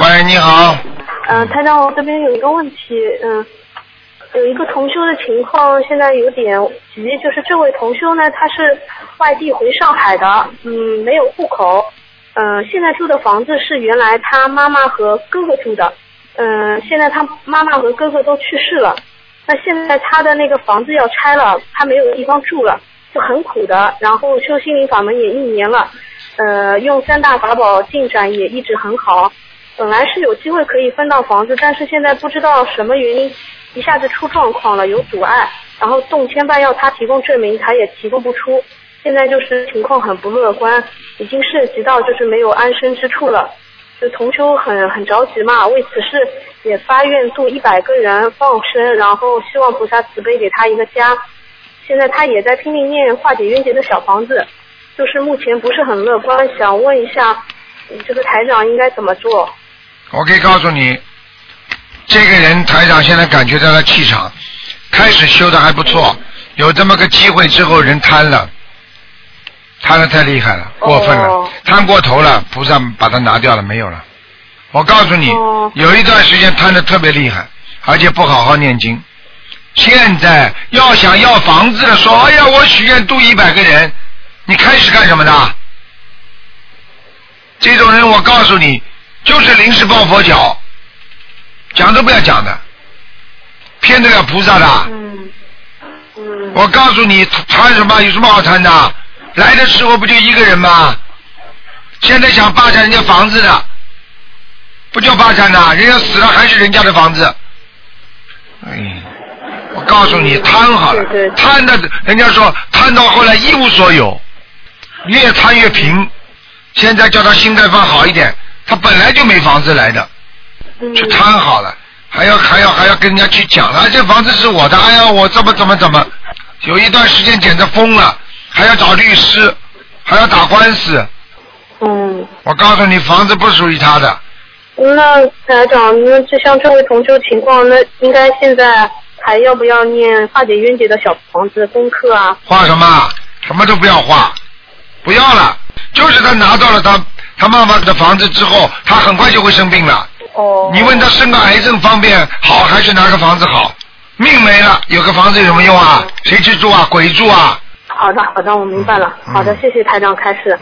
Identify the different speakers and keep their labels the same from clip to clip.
Speaker 1: 喂，你好。
Speaker 2: 台长，我这边有一个问题，有一个同修的情况现在有点急，就是这位同修呢，他是外地回上海的，没有户口，现在住的房子是原来他妈妈和哥哥住的，现在他妈妈和哥哥都去世了，那现在他的那个房子要拆了，他没有地方住了，就很苦的，然后修心灵法门也1年了，用3大法宝进展也一直很好，本来是有机会可以分到房子，但是现在不知道什么原因一下子出状况了，有阻碍，然后动迁办要他提供证明，他也提供不出，现在就是情况很不乐观，已经涉及到就是没有安身之处了，就同修很着急嘛，为此事也发愿度100个人放生，然后希望菩萨慈悲给他一个家，现在他也在拼命念化解冤结的小房子，就是目前不是很乐观，想问一下这个台长应该怎么做？
Speaker 1: 我可以告诉你，这个人台长现在感觉到他气场开始修的还不错，有这么个机会之后人贪了，贪得太厉害了，过分了，贪过头了，菩萨把他拿掉了，没有了。我告诉你，有一段时间贪得特别厉害，而且不好好念经，现在想要房子了，说哎呀我许愿度100个人，你开始干什么的？这种人我告诉你就是临时抱佛脚，讲都不要讲的，骗得了菩萨的。我告诉你贪什么，有什么好贪的？来的时候不就一个人吗？现在想霸占人家房子的，不叫霸占的，人家死了还是人家的房子。我告诉你贪好了，贪的人家说贪到后来一无所有，越贪越贫，现在叫他心态放好一点，他本来就没房子来的，去贪好了，还要跟人家去讲啊，这房子是我的，哎呀我怎么，有一段时间简直疯了，还要找律师，还要打官司。我告诉你，房子不属于他的。
Speaker 2: 那台长，那就像这位同修情况，那应该现在还要不要念化解冤结的小房子功课啊？
Speaker 1: 画什么？什么都不要画，不要了。就是他拿到了他妈妈的房子之后，他很快就会生病了。你问他生个癌症方便好还是拿个房子好？命没了，有个房子有什么用啊？谁去住啊？鬼住啊？
Speaker 2: 好的，我明白了。好的，谢谢台长开示。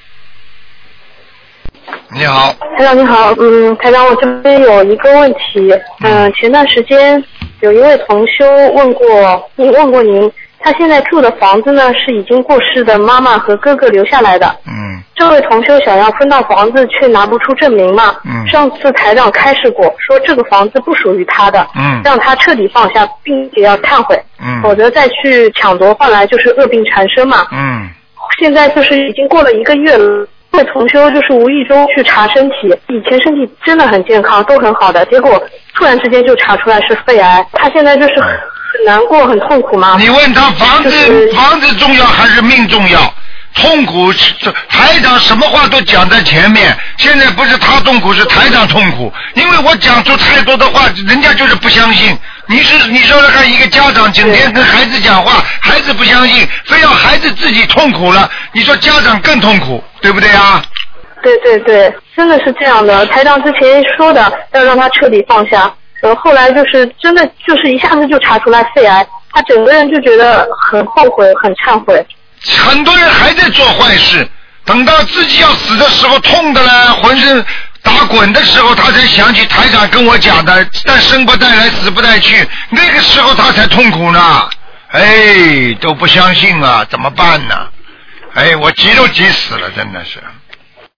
Speaker 1: 你好，
Speaker 2: 台长你好，台长，我这边有一个问题，前段时间有一位同修问过您，他现在住的房子呢是已经过世的妈妈和哥哥留下来的，这位同修想要分到房子却拿不出证明嘛，上次台长开示过，说这个房子不属于他的，让他彻底放下，并且要忏悔，否则再去抢夺换来就是恶病缠身嘛，现在就是已经过了1个月了。这位同修就是无意中去查身体，以前身体真的很健康，都很好的，结果突然之间就查出来是肺癌，他现在就是很难过很痛苦吗？
Speaker 1: 你问他房子重要还是命重要？痛苦，台长什么话都讲在前面，现在不是他痛苦，是台长痛苦，因为我讲出太多的话，人家就是不相信。你说说看，一个家长整天跟孩子讲话，孩子不相信，非要孩子自己痛苦了，你说家长更痛苦，对不对啊？
Speaker 2: 对，真的是这样的。台长之前说的要让他彻底放下，后来就是真的就是一下子就查出来肺癌，他整个人就觉得很后悔很忏悔。
Speaker 1: 很多人还在做坏事，等到自己要死的时候，痛的了浑身打滚的时候，他才想起台长跟我讲的，但生不带来死不带去，那个时候他才痛苦呢。都不相信啊，怎么办呢？我急都急死了，真的是。